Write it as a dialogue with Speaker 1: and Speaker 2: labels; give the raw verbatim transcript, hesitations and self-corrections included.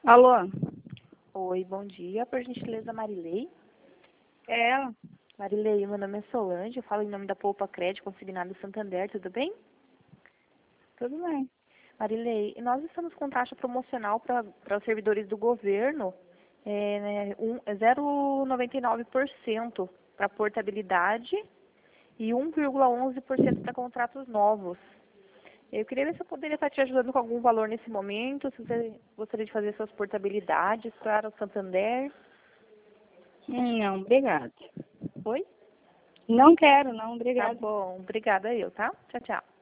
Speaker 1: Alô?
Speaker 2: Oi, bom dia. Por gentileza, Marilei.
Speaker 1: É ela?
Speaker 2: Marilei, meu nome é Solange, eu falo em nome da Poupa Crédito Consignado Santander, tudo bem?
Speaker 1: Tudo bem.
Speaker 2: Marilei, nós estamos com taxa promocional para os servidores do governo, é, né, um, é zero vírgula noventa e nove por cento para portabilidade e um vírgula onze por cento para contratos novos. Eu queria ver se eu poderia estar te ajudando com algum valor nesse momento, se você gostaria de fazer suas portabilidades para o Santander.
Speaker 1: Hum, Não, obrigado.
Speaker 2: Oi?
Speaker 1: Não quero, não,
Speaker 2: Tá
Speaker 1: obrigado.
Speaker 2: bom, obrigada eu, tá? Tchau, tchau.